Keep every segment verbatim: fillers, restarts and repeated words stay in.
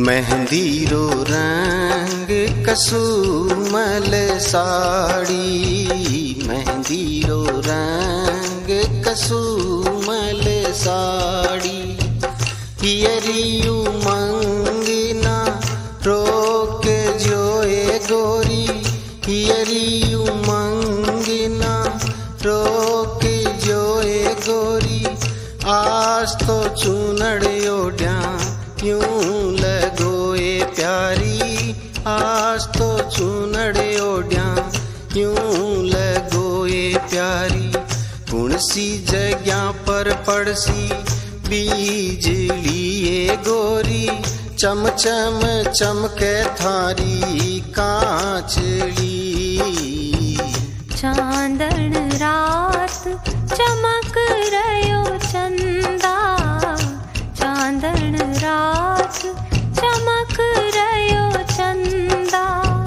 मेहंदी रो रंग कसुमल साड़ी, मेहंदी रो रंग कसुमल साड़ी। पियरी उमंग ना रोक जोए गोरी, पियरी उमंग ना रोक जोए गोरी। आज तो चूनड़ ओढ़्या यूं लगोए प्यारी, आज तो चूनड़ ओढ़्या यूं लगोए प्यारी। कुणसी जगह पर पड़सी बिजली ये गोरी, चम चम चमके थारी कांचली। चांदन रात चमक रयो चंदा, चांदन रात चमक रयो चंदा।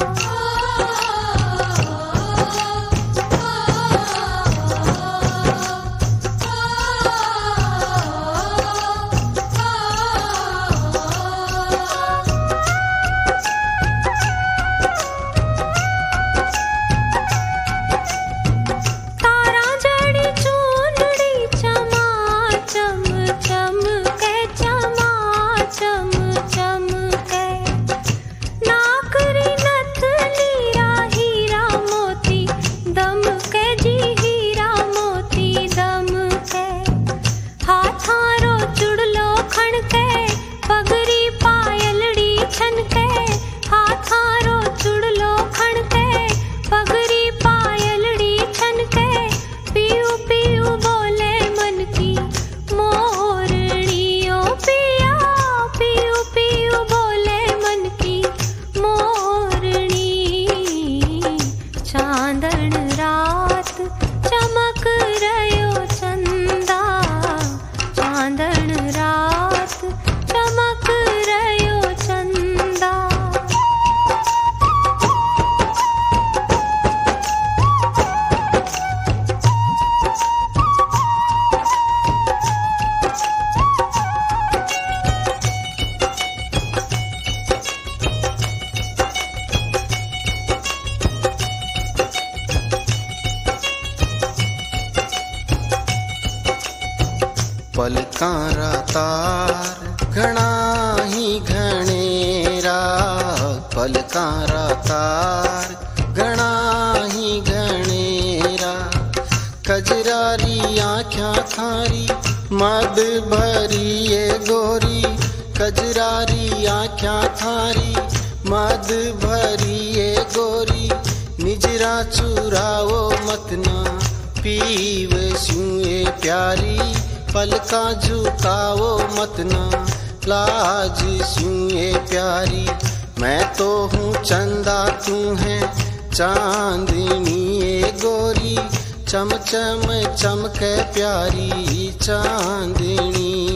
पलकारा तार घना ही घनेरा, पलकारा तार घना ही घनेरा। कजरारी आँख्या थारी मद भरी ये गोरी, कजरारी आँख्या थारी मद भरी ये गोरी। निजरा चुराओ मतना पीव सुए प्यारी, पलका झुकाओ मतना लाज सुए प्यारी। मैं तो हूँ चंदा तू है चांदनी ये गोरी, चम चम चमके प्यारी चांदनी।